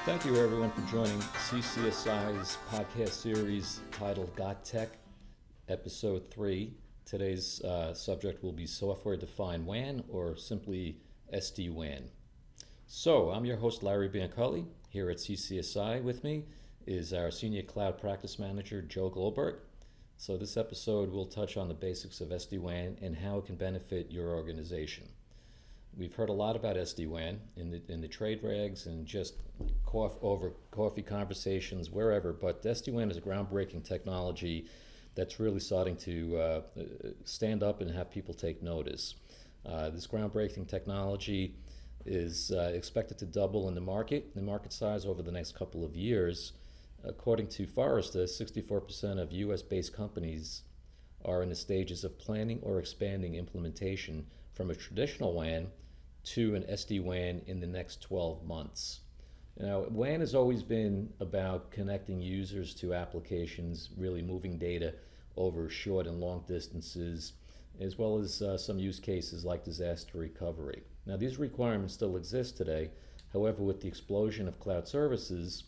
Thank you, everyone, for joining CCSI's podcast series titled Got Tech, Episode 3. Today's subject will be Software-Defined WAN, or simply SD-WAN. So, I'm your host, Larry Bianculli, here at CCSI. With me is our Senior Cloud Practice Manager, Joe Goldberg. So this episode will touch on the basics of SD-WAN and how it can benefit your organization. We've heard a lot about SD-WAN in the trade rags and just over coffee conversations, wherever, but SD-WAN is a groundbreaking technology that's really starting to stand up and have people take notice. This groundbreaking technology is expected to double in the market size over the next couple of years. According to Forrester, 64% of US-based companies are in the stages of planning or expanding implementation from a traditional WAN to an SD-WAN in the next 12 months. Now, WAN has always been about connecting users to applications, really moving data over short and long distances, as well as some use cases like disaster recovery. Now, these requirements still exist today. However, with the explosion of cloud services,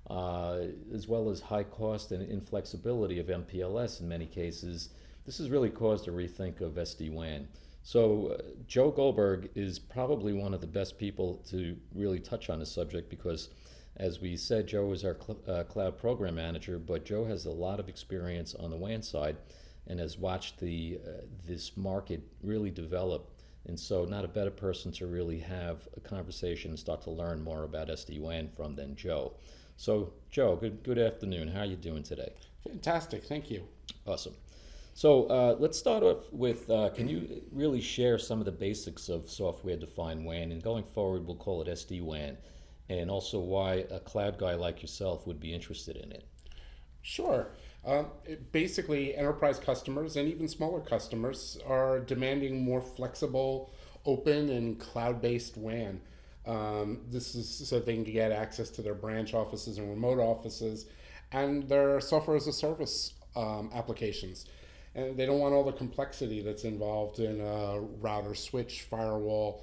as well as high cost and inflexibility of MPLS in many cases, this has really caused a rethink of SD-WAN. So Joe Goldberg is probably one of the best people to really touch on this subject because, as we said, Joe is our cloud program manager, but Joe has a lot of experience on the WAN side and has watched this market really develop. And so not a better person to really have a conversation and start to learn more about SD-WAN from than Joe. So, Joe, good afternoon. How are you doing today? Fantastic, thank you. Awesome. So let's start off with, can you really share some of the basics of software-defined WAN? And going forward, we'll call it SD-WAN, and also why a cloud guy like yourself would be interested in it. Sure. Basically, enterprise customers and even smaller customers are demanding more flexible, open, and cloud-based WAN. This is so they can get access to their branch offices and remote offices and their software as a service applications. And they don't want all the complexity that's involved in a router, switch, firewall,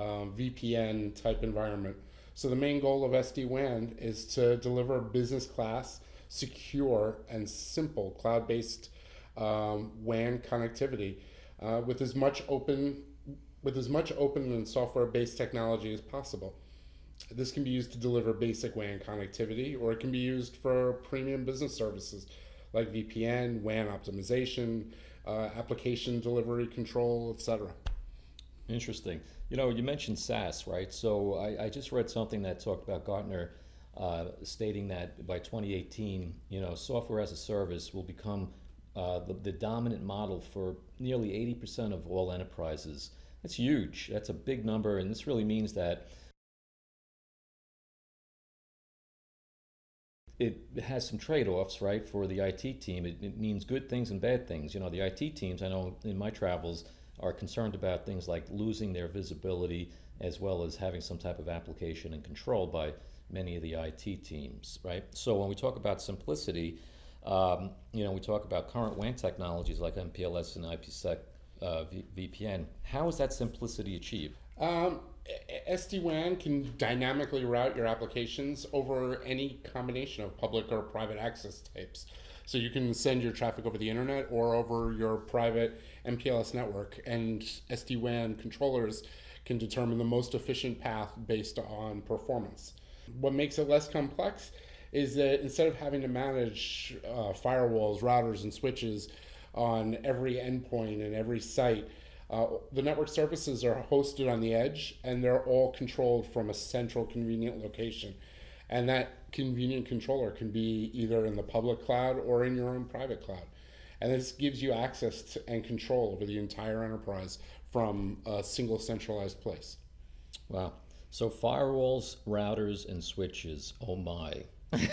VPN type environment. So the main goal of SD-WAN is to deliver business class, secure, and simple cloud-based WAN connectivity with as much open and software-based technology as possible. This can be used to deliver basic WAN connectivity, or it can be used for premium business services like VPN, WAN optimization, application delivery control, etc. Interesting. You mentioned SaaS, right? So I just read something that talked about Gartner stating that by 2018, software as a service will become the dominant model for nearly 80% of all enterprises. That's huge. That's a big number, and this really means that it has some trade-offs, right, for the IT team. It means good things and bad things. The IT teams, I know in my travels, are concerned about things like losing their visibility as well as having some type of application and control by many of the IT teams, right? So when we talk about simplicity, we talk about current WAN technologies like MPLS and IPsec VPN. How is that simplicity achieved? SD-WAN can dynamically route your applications over any combination of public or private access types. So you can send your traffic over the internet or over your private MPLS network, and SD-WAN controllers can determine the most efficient path based on performance. What makes it less complex is that instead of having to manage firewalls, routers, and switches on every endpoint and every site, the network services are hosted on the edge, and they're all controlled from a central convenient location. And that convenient controller can be either in the public cloud or in your own private cloud. And this gives you access to and control over the entire enterprise from a single centralized place. Wow. So firewalls, routers, and switches, oh my.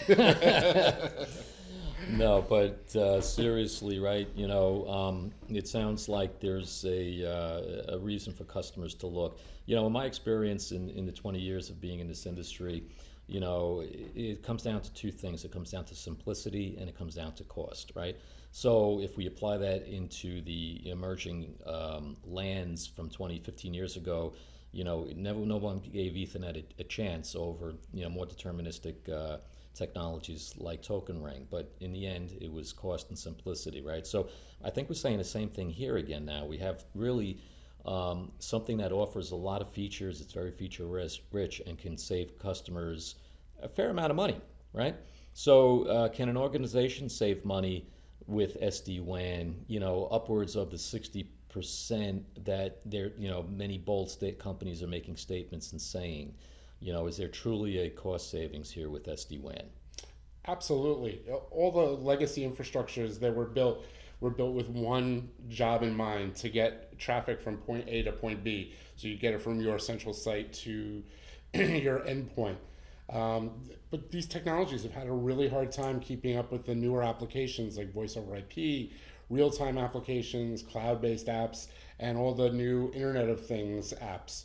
No, but seriously, right? It sounds like there's a reason for customers to look. In my experience in the 20 years of being in this industry, it comes down to two things. It comes down to simplicity and it comes down to cost, right? So if we apply that into the emerging lands from 20, 15 years ago, No one gave Ethernet a chance over more deterministic technologies like Token Ring. But in the end, it was cost and simplicity, right? So I think we're saying the same thing here again. Now we have really something that offers a lot of features. It's very feature rich and can save customers a fair amount of money, right? So can an organization save money with SD-WAN? Upwards of the 60% that many bold state companies are making statements and saying. Is there truly a cost savings here with SD-WAN? Absolutely. All the legacy infrastructures that were built with one job in mind, to get traffic from point A to point B. So you get it from your central site to your endpoint. But these technologies have had a really hard time keeping up with the newer applications like voice over IP, real-time applications, cloud-based apps, and all the new Internet of Things apps.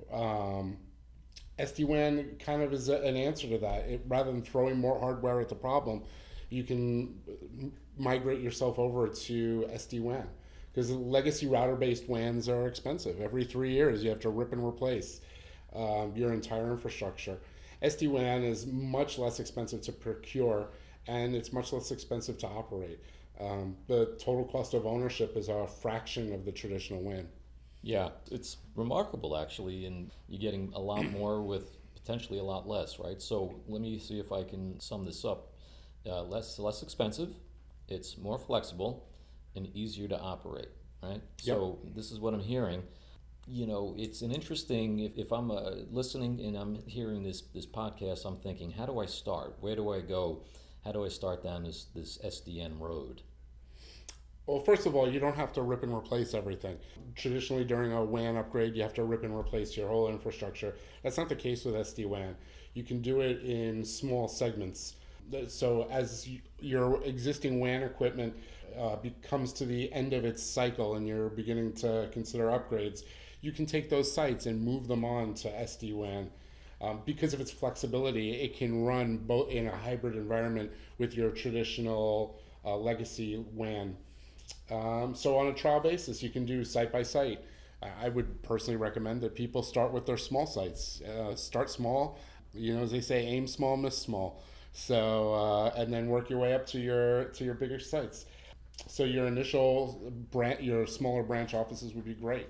SD-WAN kind of is an answer to that. Rather than throwing more hardware at the problem, you can migrate yourself over to SD-WAN, because legacy router-based WANs are expensive. Every 3 years, you have to rip and replace your entire infrastructure. SD-WAN is much less expensive to procure, and it's much less expensive to operate. The total cost of ownership is a fraction of the traditional WAN. Yeah, it's remarkable actually, and you're getting a lot more with potentially a lot less, right? So let me see if I can sum this up. Less expensive, it's more flexible, and easier to operate, right? Yep. So this is what I'm hearing. It's an interesting, if I'm listening and I'm hearing this podcast, I'm thinking, how do I start? Where do I go? How do I start down this SDN road? Well, first of all, you don't have to rip and replace everything. Traditionally, during a WAN upgrade, you have to rip and replace your whole infrastructure. That's not the case with SD-WAN. You can do it in small segments. So as your existing WAN equipment comes to the end of its cycle and you're beginning to consider upgrades, you can take those sites and move them on to SD-WAN. Because of its flexibility, it can run both in a hybrid environment with your traditional legacy WAN. So on a trial basis, you can do site by site. I would personally recommend that people start with their small sites. Start small, as they say, aim small, miss small. So and then work your way up to your bigger sites. So your initial your smaller branch offices would be great.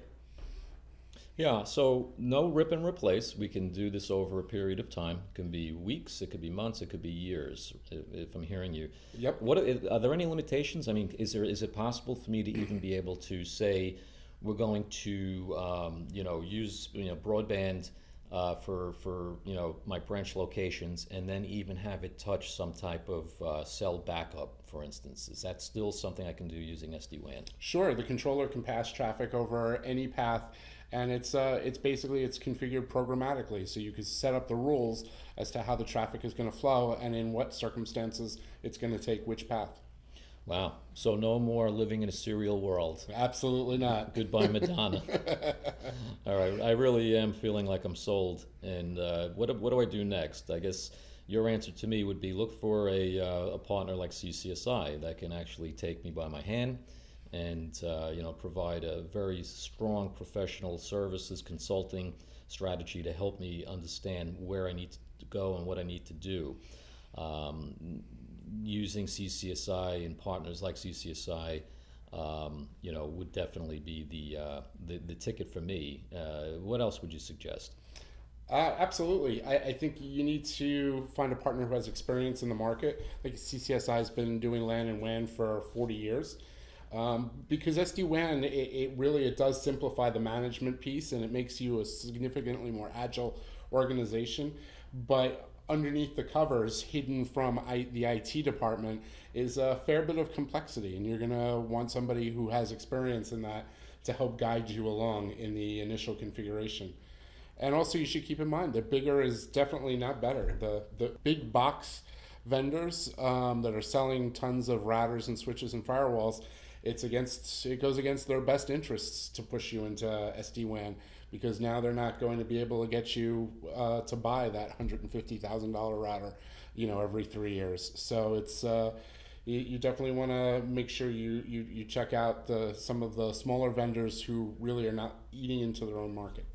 Yeah, so no rip and replace. We can do this over a period of time. It can be weeks, it could be months, it could be years, if I'm hearing you. Yep. Are there any limitations? I mean, is it possible for me to even be able to say we're going to use broadband for my branch locations, and then even have it touch some type of cell backup, for instance? Is that still something I can do using SD-WAN? Sure, the controller can pass traffic over any path. And it's configured programmatically, so you can set up the rules as to how the traffic is going to flow and in what circumstances it's going to take which path. Wow. So no more living in a serial world. Absolutely not. Goodbye, Madonna. All right. I really am feeling like I'm sold. And what do I do next? I guess your answer to me would be look for a partner like CCSI that can actually take me by my hand and provide a very strong professional services consulting strategy to help me understand where I need to go and what I need to do. Using CCSI and partners like CCSI, would definitely be the ticket for me. What else would you suggest? Absolutely. I think you need to find a partner who has experience in the market. Like CCSI has been doing LAN and WAN for 40 years. Because SD-WAN, it does simplify the management piece, and it makes you a significantly more agile organization. But underneath the covers, hidden from the IT department, is a fair bit of complexity, and you're going to want somebody who has experience in that to help guide you along in the initial configuration. And also, you should keep in mind that bigger is definitely not better. The big box vendors that are selling tons of routers and switches and firewalls, it goes against their best interests to push you into SD-WAN, because now they're not going to be able to get you to buy that $150,000 router, every 3 years. So it's you definitely want to make sure you check out some of the smaller vendors who really are not eating into their own market.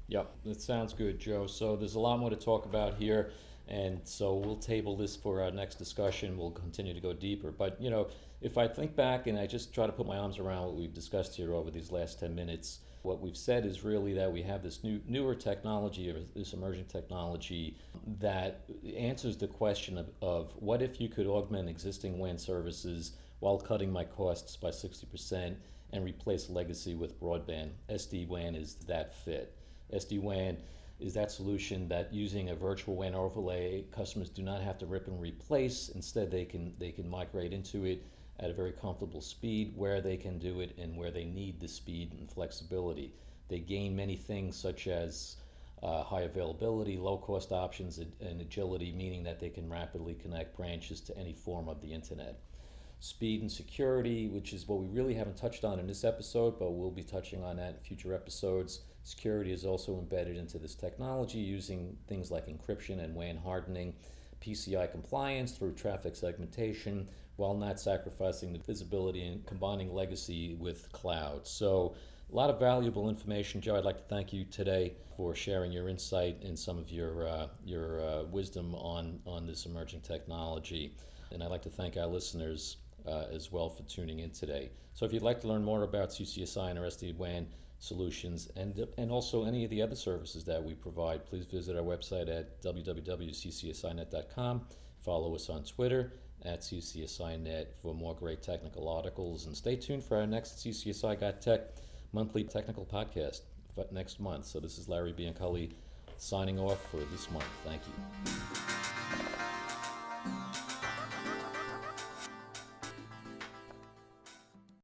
Yep, that sounds good, Joe. So there's a lot more to talk about here, and so we'll table this for our next discussion. We'll continue to go deeper. But, if I think back and I just try to put my arms around what we've discussed here over these last 10 minutes, what we've said is really that we have this newer technology, or this emerging technology, that answers the question of what if you could augment existing WAN services while cutting my costs by 60% and replace legacy with broadband. SD-WAN is that fit. SD-WAN is that solution that, using a virtual WAN overlay, customers do not have to rip and replace. Instead, they can migrate into it at a very comfortable speed, where they can do it and where they need the speed and flexibility. They gain many things, such as high availability, low cost options, and agility, meaning that they can rapidly connect branches to any form of the internet. Speed and security, which is what we really haven't touched on in this episode, but we'll be touching on that in future episodes. Security is also embedded into this technology, using things like encryption and WAN hardening, PCI compliance through traffic segmentation, while not sacrificing the visibility and combining legacy with cloud. So a lot of valuable information, Joe. I'd like to thank you today for sharing your insight and some of your wisdom on this emerging technology. And I'd like to thank our listeners as well for tuning in today. So if you'd like to learn more about CCSI and our SD-WAN solutions, and also any of the other services that we provide, please visit our website at www.ccsinet.com. Follow us on Twitter at CCSINet for more great technical articles, and stay tuned for our next CCSI Got Tech monthly technical podcast next month. So this is Larry Bianculli signing off for this month. Thank you.